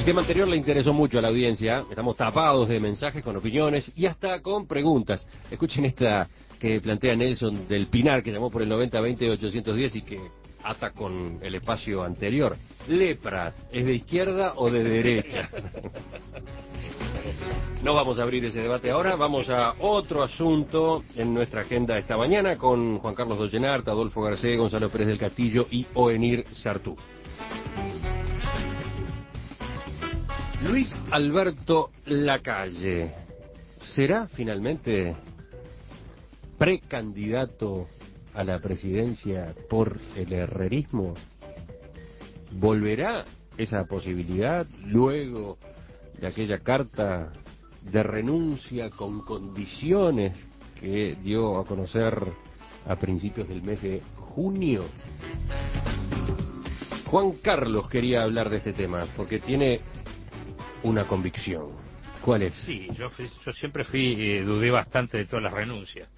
tema anterior le interesó mucho a la audiencia. Estamos tapados de mensajes con opiniones y hasta con preguntas. Escuchen esta que plantea Nelson del Pinar, que llamó por el 90-20-810 y que ata con el espacio anterior. Lepra, ¿es de izquierda o de derecha? No vamos a abrir ese debate ahora, vamos a otro asunto en nuestra agenda esta mañana con Juan Carlos Dollenart, Adolfo Garcés, Gonzalo Pérez del Castillo y Oenir Sartú. Luis Alberto Lacalle, ¿será finalmente precandidato a la presidencia por el herrerismo? ¿Volverá esa posibilidad luego de aquella carta de renuncia con condiciones que dio a conocer a principios del mes de junio? Juan Carlos quería hablar de este tema porque tiene una convicción. ¿Cuál es? Sí, yo siempre dudé bastante de todas las renuncias.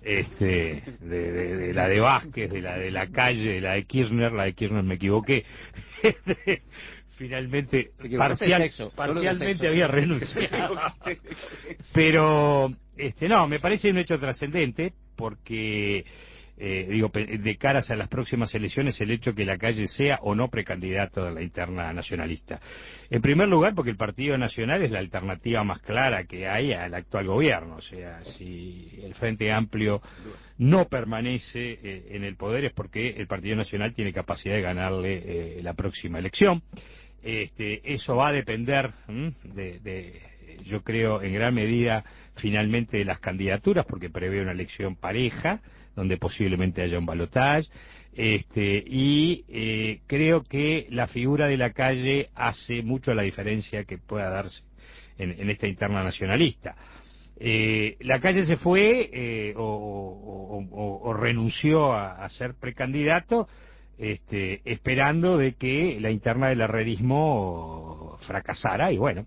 De la de Vázquez, de la Calle, de la de Kirchner me equivoqué. Finalmente, parcialmente había renunciado. Pero, no, me parece un hecho trascendente porque, de caras a las próximas elecciones, el hecho que Lacalle sea o no precandidato a la interna nacionalista. En primer lugar, porque el Partido Nacional es la alternativa más clara que hay al actual gobierno. O sea, si el Frente Amplio no permanece en el poder es porque el Partido Nacional tiene capacidad de ganarle la próxima elección. Eso va a depender yo creo, en gran medida, finalmente, de las candidaturas, porque prevé una elección pareja, donde posiblemente haya un balotaje, creo que la figura de Lacalle hace mucho la diferencia que pueda darse en esta interna nacionalista. Lacalle se fue o renunció a ser precandidato, esperando de que la interna del herrerismo fracasara y bueno,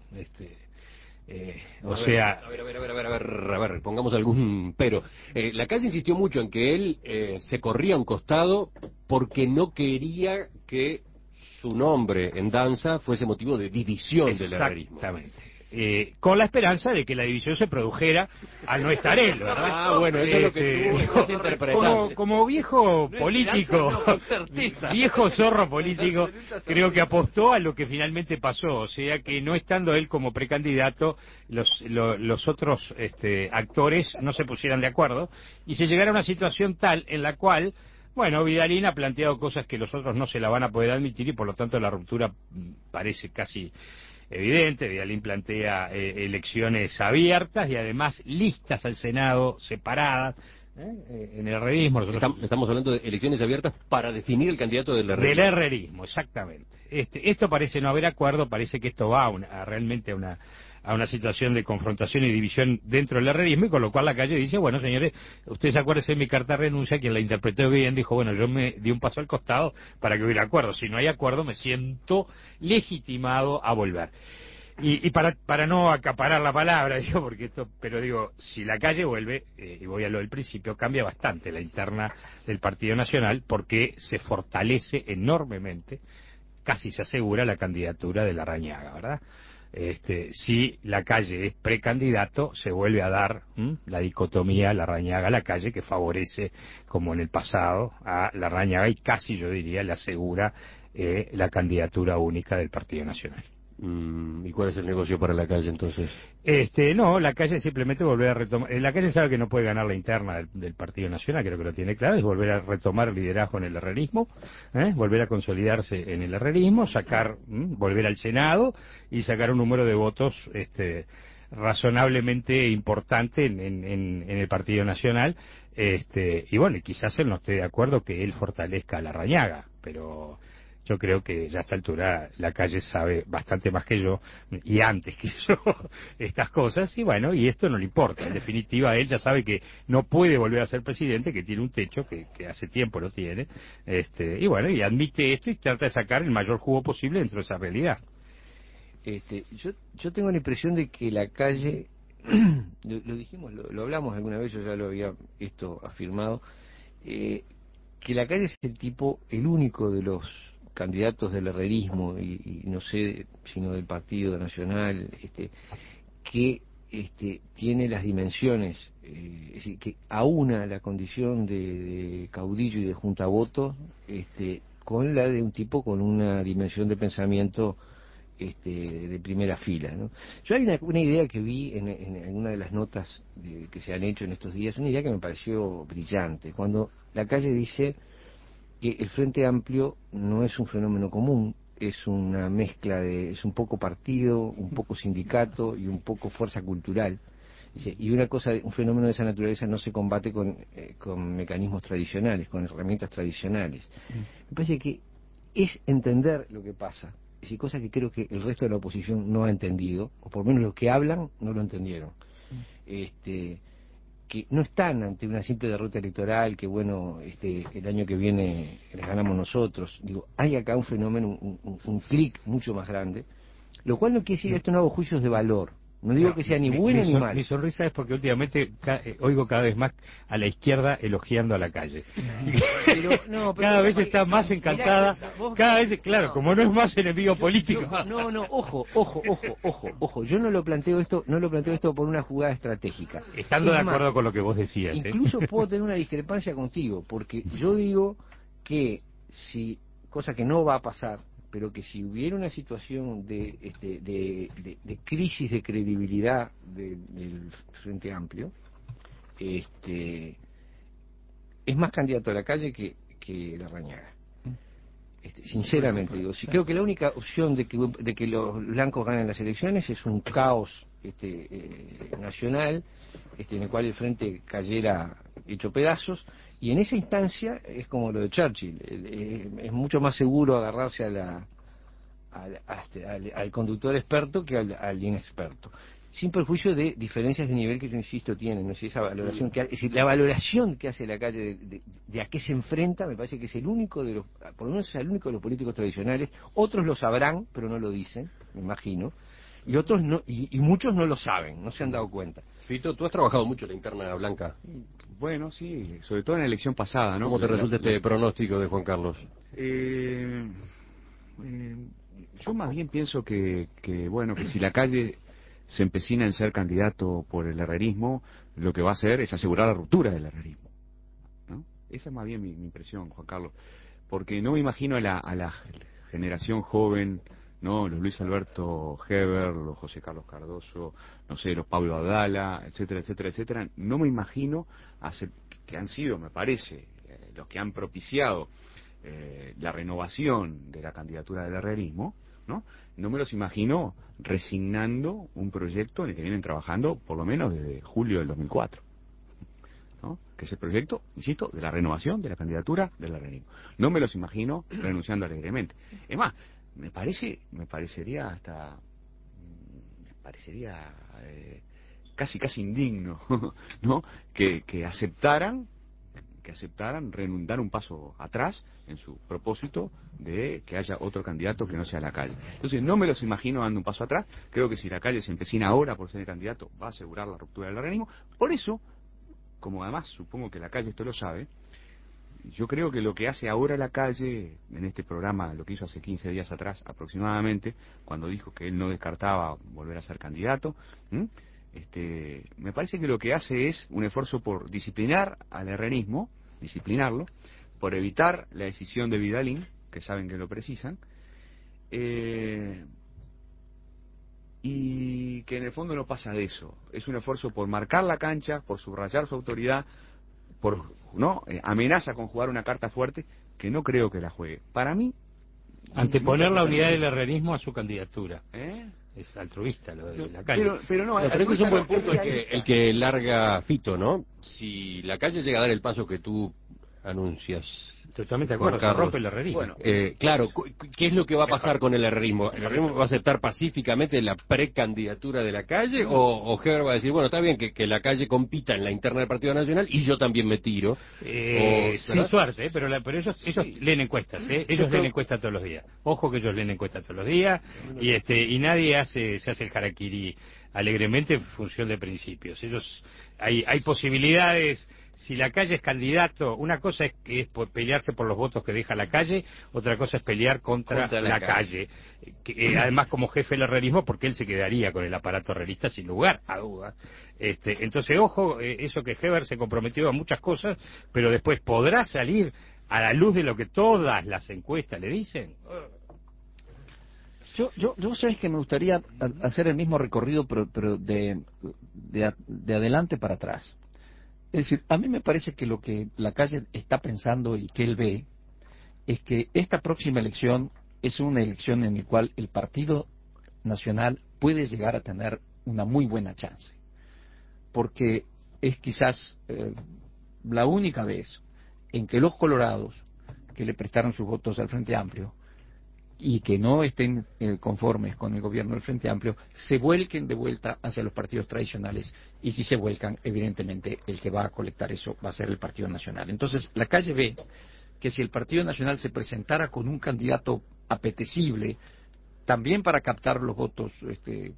a ver, pongamos algún pero. Lacalle insistió mucho en que él se corría a un costado porque no quería que su nombre en danza fuese motivo de división del herrerismo. Exactamente. Con la esperanza de que la división se produjera al no estar él, ¿verdad? Ah, bueno, eso es lo que tú estás interpretando. Como viejo político, viejo zorro político, creo que apostó a lo que finalmente pasó, o sea que no estando él como precandidato, los otros actores no se pusieran de acuerdo y se llegara a una situación tal en la cual, bueno, Vidalín ha planteado cosas que los otros no se la van a poder admitir y por lo tanto la ruptura parece casi evidente. Vidalín plantea elecciones abiertas y además listas al Senado separadas en el herrerismo. Estamos hablando de elecciones abiertas para definir el candidato del herrerismo. Del herrerismo, exactamente. Esto parece no haber acuerdo, parece que esto va realmente a una situación de confrontación y división dentro del herrerismo, y con lo cual Lacalle dice, bueno, señores, ustedes acuérdense de mi carta de renuncia, quien la interpretó bien dijo, bueno, yo me di un paso al costado para que hubiera acuerdo, si no hay acuerdo me siento legitimado a volver. Y para no acaparar la palabra, pero digo, si Lacalle vuelve, y voy a lo del principio, cambia bastante la interna del Partido Nacional, porque se fortalece enormemente, casi se asegura la candidatura de Larrañaga, ¿verdad? Si Lacalle es precandidato, se vuelve a dar la dicotomía Larrañaga-Lacalle, que favorece, como en el pasado, a Larrañaga y casi, yo diría, le asegura la candidatura única del Partido Nacional. ¿Y cuál es el negocio para Lacalle entonces? No, Lacalle simplemente volver a retomar. Lacalle sabe que no puede ganar la interna del Partido Nacional, creo que lo tiene claro, es volver a retomar el liderazgo en el herrerismo, volver a consolidarse en el herrerismo, volver al Senado y sacar un número de votos razonablemente importante en el Partido Nacional, y bueno, quizás él no esté de acuerdo que él fortalezca a Larrañaga, pero yo creo que ya a esta altura Lacalle sabe bastante más que yo, y antes que yo, estas cosas, y bueno, y esto no le importa. En definitiva, él ya sabe que no puede volver a ser presidente, que tiene un techo, que hace tiempo lo tiene, y bueno, y admite esto y trata de sacar el mayor jugo posible dentro de esa realidad. Yo tengo la impresión de que Lacalle, lo dijimos, lo hablamos alguna vez, yo ya lo había afirmado, que Lacalle es el único de los candidatos del herrerismo y no sé, sino del Partido Nacional, que tiene las dimensiones, es decir, que aúna la condición de caudillo y de juntavoto con la de un tipo con una dimensión de pensamiento de primera fila, ¿no? Yo hay una idea que vi en una de las notas que se han hecho en estos días, una idea que me pareció brillante, cuando Lacalle dice que el Frente Amplio no es un fenómeno común, es una mezcla es un poco partido, un poco sindicato y un poco fuerza cultural. Dice, y un fenómeno de esa naturaleza no se combate con mecanismos tradicionales, con herramientas tradicionales. Me parece que es entender lo que pasa, es decir, cosa que creo que el resto de la oposición no ha entendido, o por lo menos los que hablan no lo entendieron. Que no están ante una simple derrota electoral, que bueno, el año que viene les ganamos nosotros. Digo, hay acá un fenómeno, un clic mucho más grande, lo cual no quiere decir, esto no hago juicios de valor, no digo que sea ni buena ni mala. Mi sonrisa es porque últimamente oigo cada vez más a la izquierda elogiando a Lacalle. Pero cada vez está más encantada, cada vez, claro, como no es más enemigo político. Ojo, yo no lo planteo esto por una jugada estratégica. Estando de acuerdo con lo que vos decías. Incluso puedo tener una discrepancia contigo, porque yo digo que cosa que no va a pasar, pero que si hubiera una situación de crisis de credibilidad del Frente Amplio, es más candidato a Lacalle que Larrañaga. Sinceramente digo, creo que la única opción de que los blancos ganen las elecciones es un caos nacional, en el cual el Frente cayera hecho pedazos, y en esa instancia es como lo de Churchill, es mucho más seguro agarrarse al conductor experto que al inexperto, sin perjuicio de diferencias de nivel que yo insisto tienen, no sé, esa valoración es decir, la valoración que hace Lacalle de a qué se enfrenta, me parece que es el único por lo menos es el único de los políticos tradicionales. Otros lo sabrán pero no lo dicen, me imagino, y otros no, y muchos no lo saben, no se han dado cuenta. Fito, tú has trabajado mucho en la interna blanca. Bueno, sí, sobre todo en la elección pasada, ¿no? ¿Cómo te resulta este pronóstico de Juan Carlos? Yo más bien pienso que si Lacalle se empecina en ser candidato por el herrerismo, lo que va a hacer es asegurar la ruptura del herrerismo, ¿no? Esa es más bien mi impresión, Juan Carlos, porque no me imagino a la generación joven, ¿no? Los Luis Alberto Heber, los José Carlos Cardoso, no sé, los Pablo Abdala, etcétera, etcétera, etcétera. No me imagino que han sido, me parece, los que han propiciado la renovación de la candidatura del herrerismo, ¿no? No me los imagino resignando un proyecto en el que vienen trabajando por lo menos desde julio del 2004, ¿no? Que es el proyecto, insisto, de la renovación de la candidatura del herrerismo. No me los imagino renunciando alegremente. Es más, me parecería casi indigno, ¿no? Que aceptaran dar un paso atrás en su propósito de que haya otro candidato que no sea Lacalle. Entonces no me los imagino dando un paso atrás. Creo que si Lacalle se empecina ahora por ser el candidato, va a asegurar la ruptura del herrerismo. Por eso, como además supongo que Lacalle esto lo sabe, yo creo que lo que hace ahora Lacalle en este programa, lo que hizo hace 15 días atrás aproximadamente, cuando dijo que él no descartaba volver a ser candidato, me parece que lo que hace es un esfuerzo por disciplinar al herrerismo, disciplinarlo, por evitar la decisión de Vidalín, que saben que lo precisan, y que en el fondo no pasa de eso. Es un esfuerzo por marcar la cancha, por subrayar su autoridad, amenaza con jugar una carta fuerte que no creo que la juegue. Para mí, anteponer la unidad del herrerismo a su candidatura. Es altruista lo de Lacalle. Pero ese es un buen punto el que larga Fito, ¿no? Si Lacalle llega a dar el paso que tú anuncias, totalmente de acuerdo, se rompe el herrerismo. Bueno, claro, ¿qué es lo que va a pasar con el herrerismo? ¿El herrerismo va a aceptar pacíficamente la precandidatura de Lacalle? ¿O Heber va a decir, bueno, está bien que Lacalle compita en la interna del Partido Nacional y yo también me tiro? Sin suerte, pero ellos leen encuestas, ellos leen encuestas todos los días. Ojo que ellos leen encuestas todos los días y nadie se hace el harakiri alegremente en función de principios. Hay posibilidades si la calle es candidato, una cosa es pelearse por los votos que deja la calle, otra cosa es pelear contra la calle. Además, como jefe del herrerismo, porque él se quedaría con el aparato herrerista sin lugar a dudas. Entonces, ojo, eso que Heber se comprometió a muchas cosas, pero después podrá salir a la luz de lo que todas las encuestas le dicen. Yo sabes que me gustaría hacer el mismo recorrido, pero de adelante para atrás. Es decir, a mí me parece que lo que la calle está pensando y que él ve es que esta próxima elección es una elección en la cual el Partido Nacional puede llegar a tener una muy buena chance, porque es quizás la única vez en que los colorados que le prestaron sus votos al Frente Amplio y que no estén conformes con el gobierno del Frente Amplio, se vuelquen de vuelta hacia los partidos tradicionales, y si se vuelcan, evidentemente, el que va a colectar eso va a ser el Partido Nacional. Entonces, la calle ve que si el Partido Nacional se presentara con un candidato apetecible, también para captar los votos que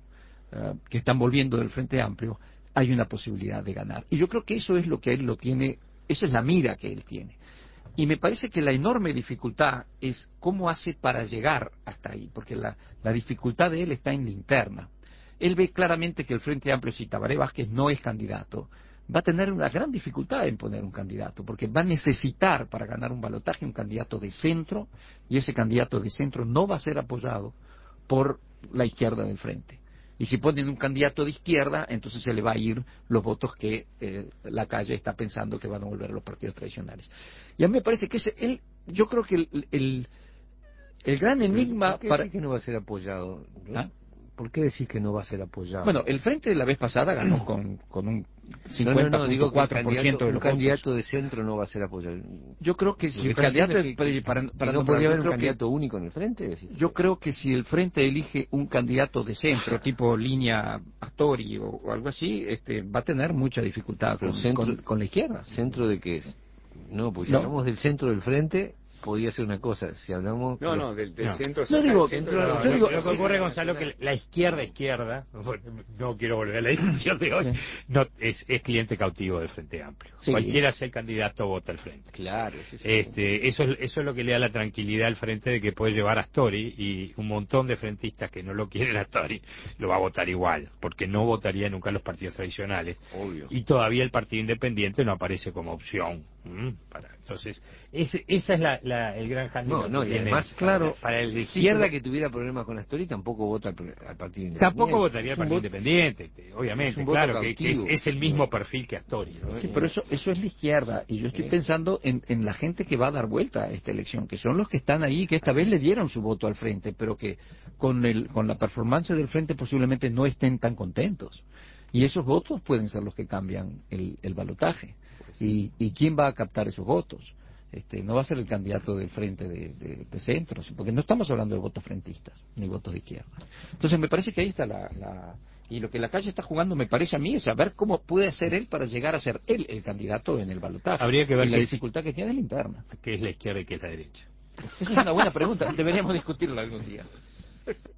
están volviendo del Frente Amplio, hay una posibilidad de ganar. Y yo creo que eso es lo que él lo tiene, esa es la mira que él tiene. Y me parece que la enorme dificultad es cómo hace para llegar hasta ahí, porque la dificultad de él está en la interna. Él ve claramente que el Frente Amplio, si Tabaré Vázquez no es candidato, va a tener una gran dificultad en poner un candidato, porque va a necesitar para ganar un balotaje un candidato de centro, y ese candidato de centro no va a ser apoyado por la izquierda del Frente. Y si ponen un candidato de izquierda, entonces se le va a ir los votos que la calle está pensando que van a volver a los partidos tradicionales. Y a mí me parece que yo creo que el gran enigma ¿Por qué para... decís que no va a ser apoyado? ¿Ah? ¿Por qué decís que no va a ser apoyado? Bueno, el Frente de la vez pasada ganó con un 50.4% digo que de los un candidato votos. de centro no va a ser apoyado. Yo creo que si Lo el que candidato... está diciendo es que no nombrar, podría haber yo un creo candidato único en el Frente. Decís. Yo creo que si el Frente elige un candidato de centro, tipo línea Astori o algo así, va a tener mucha dificultad con la izquierda. ¿Centro de qué es? No, pues si No. hablamos del centro del Frente, podría ser una cosa. Si hablamos... Del No. centro. No digo, del centro yo de la- digo- Lo que ocurre, Gonzalo, que la izquierda, bueno, no quiero volver a la discusión de hoy, no es cliente cautivo del Frente Amplio. Sí. Cualquiera sea el candidato, vota al Frente. Claro, sí. Eso es lo que le da la tranquilidad al Frente de que puede llevar a Astori, y un montón de frentistas que no lo quieren a Astori lo va a votar igual, porque no votaría nunca los partidos tradicionales. Obvio. Y todavía el Partido Independiente no aparece como opción. Entonces, esa es el gran handicap No, que y tiene además, claro, para el de sí, izquierda pero- que tuviera problemas con Astori tampoco vota al Partido Independiente. Tampoco votaría Es al un Partido voto- Independiente, es obviamente, un voto claro, que cautivo. es el mismo perfil que Astori, ¿no? Sí, pero eso es la izquierda, y yo estoy pensando en la gente que va a dar vuelta a esta elección, que son los que están ahí, que esta vez le dieron su voto al Frente, pero que con la performance del Frente posiblemente no estén tan contentos. Y esos votos pueden ser los que cambian el balotaje. ¿Y quién va a captar esos votos? No va a ser el candidato del Frente de centro, porque no estamos hablando de votos frentistas, ni votos de izquierda. Entonces me parece que ahí está y lo que la calle está jugando, me parece a mí, es saber cómo puede hacer él para llegar a ser él el candidato en el balotaje. Habría que ver y la qué- dificultad que tiene es la interna. que es la izquierda y que es la derecha. Esa es una buena pregunta, deberíamos discutirla algún día.